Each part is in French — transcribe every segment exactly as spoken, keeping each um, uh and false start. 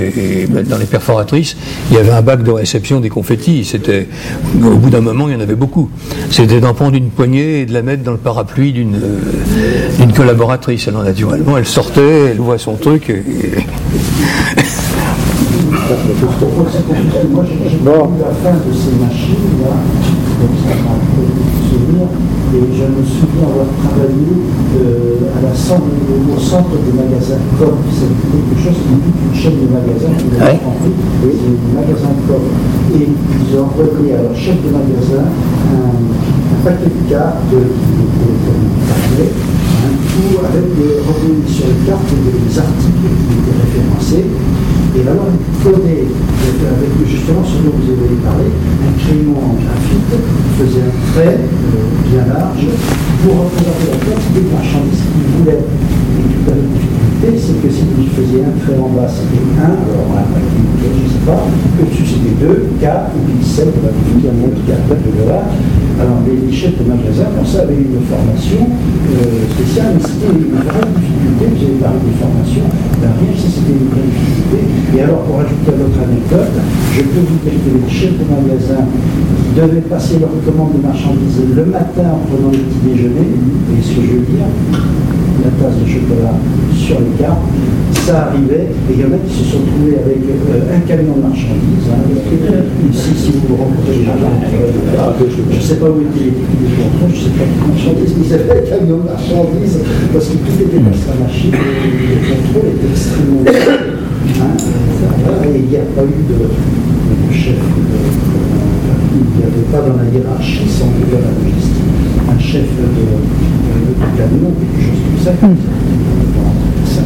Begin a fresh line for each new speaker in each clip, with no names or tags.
Et dans les perforatrices, il y avait un bac de réception des confettis. C'était, au bout d'un moment, il y en avait beaucoup. C'était d'en prendre une poignée et de la mettre dans le parapluie d'une, d'une collaboratrice. Alors naturellement, elle sortait, elle ouvrait son truc. Et...
Moi, j'ai vu la fin de ces machines-là, donc ça m'a fait souvenir, et je me souviens avoir travaillé euh, à la centre, au centre des magasins Com. C'est quelque chose qui est une chaîne de magasins qui est compris, c'est le magasin Com. Et ils ont envoyé à leur chef de magasin un, un paquet de cartes qui était tout avec des revenus sur les cartes des articles qui étaient référencés. Et alors, il prenait, avec justement ce dont vous avez parlé, un crayon en graphite, il faisait un trait euh, bien large pour représenter la carte des marchandises qu'il voulait. Et toute la difficulté, c'est que si vous faisiez un trait en bas, c'était un, alors un paquet, je ne sais pas, au-dessus c'était deux, quatre, ou puis sept, on va dire un autre quatre de dollars. Alors, les chefs de magasin, pour ça, avaient une formation euh, spéciale, mais c'était une vraie difficulté. Vous avez parlé des formations, ben, rien si c'était une vraie difficulté. Et alors, pour ajouter à votre anecdote, je peux vous dire que les chefs de magasin devaient passer leur commande de marchandises le matin en prenant le petit déjeuner, et ce que je veux dire, la tasse de chocolat sur les cartes, ça arrivait, et il y en a qui se sont trouvés avec euh, un camion de marchandises. Hein, ici, si vous rencontrez les gens, euh, je ne sais pas où étaient les contrôles, je ne sais pas les marchandises, ils avaient un camion de marchandises, parce que tout était dans sa machine, et le contrôle était extrêmement difficile. Hein, et il n'y a pas eu de, de chef, de, il n'y avait pas dans la hiérarchie, sans doute dans la logistique, un chef de, de, de camion, quelque chose comme ça. Mm. ça.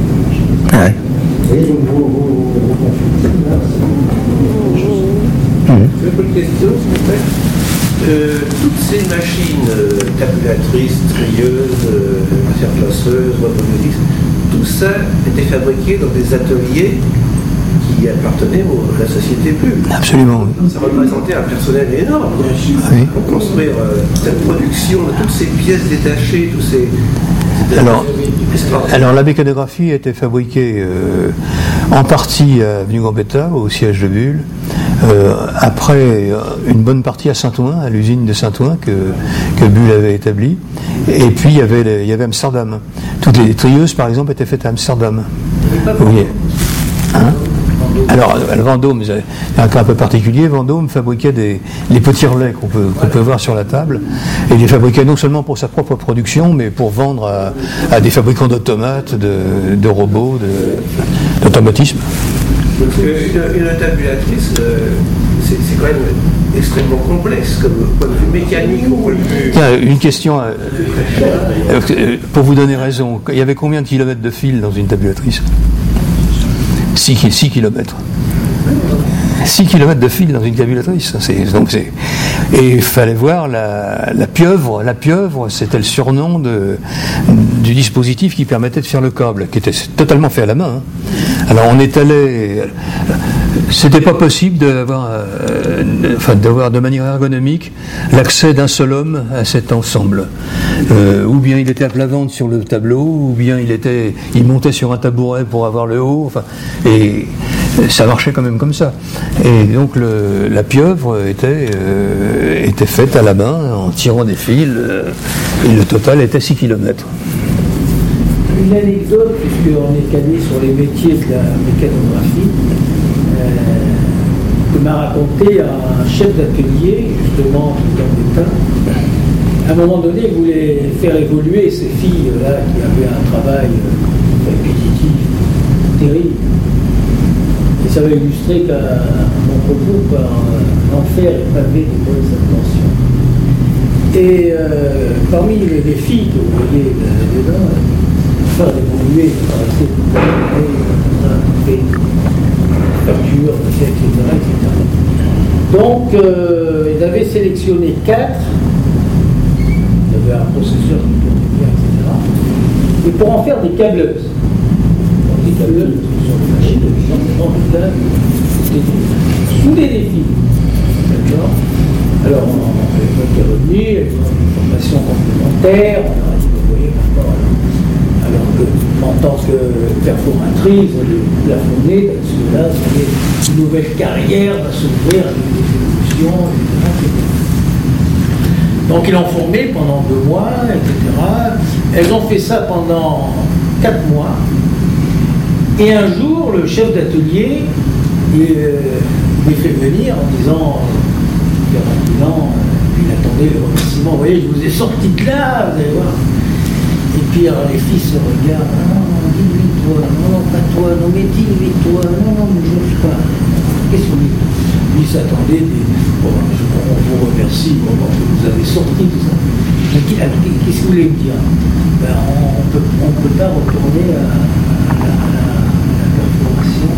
Ah ouais. Et donc vos, vos, vos conflits, là, c'est quelque chose.
Je vais poser une question, s'il vous plaît. Euh, toutes ces machines euh, tabulatrices, trieuses, euh, interplaceuses, robotiques, tout ça était fabriqué dans des ateliers qui appartenaient à la société Bull.
Absolument.
Ça représentait un personnel énorme.
Oui.
Pour construire euh, cette production de toutes ces pièces détachées, tous ces...
Alors, alors la mécanographie a été fabriquée euh, en partie à Avenue Gambetta, au siège de Bull, euh, après une bonne partie à Saint-Ouen, à l'usine de Saint-Ouen que, que Bull avait établie, et puis il y avait, les, il y avait Amsterdam. Toutes les trieuses, par exemple, étaient faites à Amsterdam. Oui. Hein? Alors, Vendôme, c'est un cas un peu particulier. Vendôme fabriquait des, les petits relais qu'on peut, qu'on peut voir sur la table. Et il les fabriquait non seulement pour sa propre production, mais pour vendre à, à des fabricants d'automates, de, de robots, de, d'automatisme.
Parce qu'une une tabulatrice, euh, c'est, c'est quand même extrêmement complexe, comme point de vue mécanique au point de vue.
Tiens, une question, euh, euh, pour vous donner raison. Il y avait combien de kilomètres de fil dans une tabulatrice ? six kilomètres. six kilomètres de fil dans une tabulatrice. C'est, donc c'est, et il fallait voir la, la pieuvre. La pieuvre, c'était le surnom de, du dispositif qui permettait de faire le câble, qui était totalement fait à la main. Hein. Alors on est allé... C'était pas possible d'avoir, euh, enfin, d'avoir de manière ergonomique l'accès d'un seul homme à cet ensemble. Euh, ou bien il était à plat ventre sur le tableau, ou bien il était, il montait sur un tabouret pour avoir le haut. Enfin, et ça marchait quand même comme ça. Et donc le, la pieuvre était, euh, était faite à la main en tirant des fils, euh, et le total était six kilomètres.
Une anecdote, puisqu'on est calé sur les métiers de la mécanographie, euh, que m'a raconté un chef d'atelier, justement, dans l'État. À un moment donné, il voulait faire évoluer ces filles-là qui avaient un travail répétitif, terrible. Et ça va illustrer qu'à mon propos, par l'enfer est pavé de bonnes intentions. Et euh, parmi les, les filles que vous voyez dedans, faire évoluer, rester tout le facture, et cetera, et cetera. Donc, euh, ils avaient sélectionné quatre. Il y avait un processeur qui tournait bien, et cetera. Et pour en faire des câbleuses. Donc, des câbleuses sur des machines de changement de câble, c'était sous les défis. D'accord. Alors, on est revenu, avec une formation complémentaire, on a dit, vous voyez, par rapport à Alors que, en tant que perforatrice, le plafonné, parce que là, c'est une nouvelle carrière va s'ouvrir avec des évolutions, et cetera. Donc ils l'ont formé pendant deux mois, et cetera. Elles ont fait ça pendant quatre mois. Et un jour, le chef d'atelier, il, euh, il les fait venir en disant, euh, rapidement, euh, il attendait le remerciement. Vous voyez, je vous ai sorti de là, vous allez voir. Et puis alors, les filles se regardent, non, non, dis-lui toi, non, non, pas toi, non, mais dis-lui toi, non, non, mais je ne sais pas. Qu'est-ce qu'on dit? Lui s'attendait, bon, je, on vous remercie, bon, vous avez sorti tout ça. Mais qu'est-ce que vous voulez me dire? Ben, on ne peut, on peut pas retourner à, à, à, la, à la perforation.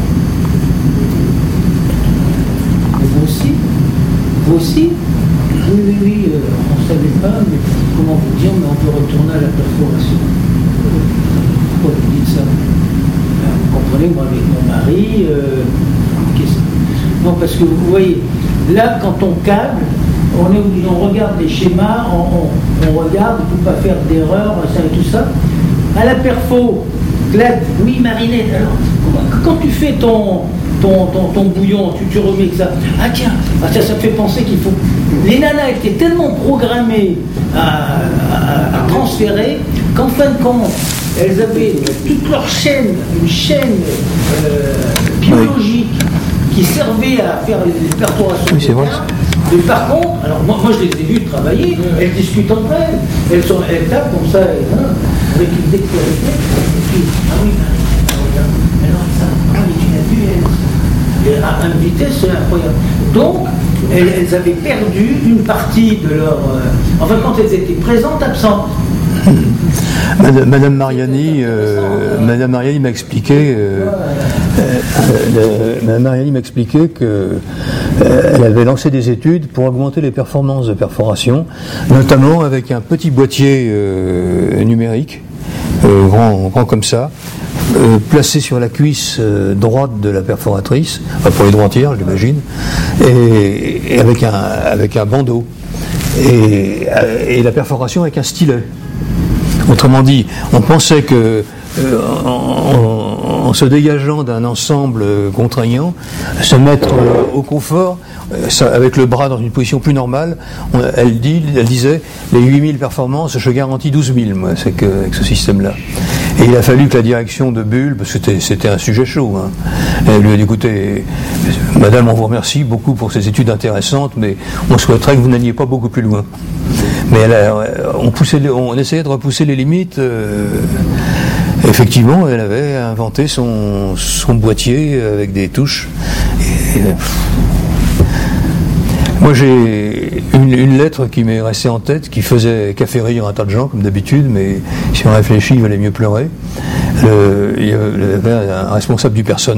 Mais vous aussi? Vous aussi? Oui, oui, oui, euh, on ne savait pas, mais comment vous dire, mais on peut retourner à la perforation. Pourquoi vous dites ça? Ben, vous comprenez, moi avec mon mari, euh, qu'est-ce que... Non, parce que vous voyez, là, quand on câble, on, est, on regarde les schémas, on, on, on regarde, il ne faut pas faire d'erreur, ça et tout ça. À la perfo, Glad, oui, Marinette, alors, quand tu fais ton, ton, ton, ton bouillon, tu, tu remets que ça. Ah tiens, ah, ça, ça me fait penser qu'il faut... Les nanas étaient tellement programmées à, à, à transférer qu'en fin de compte, elles avaient toute leur chaîne, une chaîne euh, biologique, qui servaient à faire les perforations.
Oui, c'est vrai.
Mais par contre, alors moi, moi je les ai vues travailler, elles discutent entre elles, elles, sont, elles tapent comme ça, hein, avec une dextérité, et puis, ah oui, mais alors ça, ah oui, tu l'as vu, elle, et à une vitesse incroyable. Donc, elles, elles avaient perdu une partie de leur... Euh, enfin, quand elles étaient présentes, absentes.
Madame, Madame Mariani, euh, Madame Mariani m'a expliqué, euh, euh, Madame Mariani m'a expliqué que euh, elle avait lancé des études pour augmenter les performances de perforation, notamment avec un petit boîtier euh, numérique, euh, grand, grand comme ça, euh, placé sur la cuisse euh, droite de la perforatrice, enfin pour les droitières, j'imagine, et, et avec un avec un bandeau et, et la perforation avec un stylet. Autrement dit, on pensait que euh, en, en, en se dégageant d'un ensemble contraignant, se mettre euh, au confort, euh, ça, avec le bras dans une position plus normale, on, elle, dit, elle disait, les huit mille performances, je garantis douze mille, moi, c'est que, avec ce système-là. Et il a fallu que la direction de Bull, parce que c'était, c'était un sujet chaud, hein, elle lui a dit, écoutez, madame, on vous remercie beaucoup pour ces études intéressantes, mais on souhaiterait que vous n'alliez pas beaucoup plus loin. Mais elle a, on, poussait, on essayait de repousser les limites. Euh, effectivement, elle avait inventé son, son boîtier avec des touches. Et, et, moi, j'ai une, une lettre qui m'est restée en tête, qui faisait, qui a fait rire un tas de gens, comme d'habitude, mais si on réfléchit, il valait mieux pleurer. Le, il y avait un responsable du personnel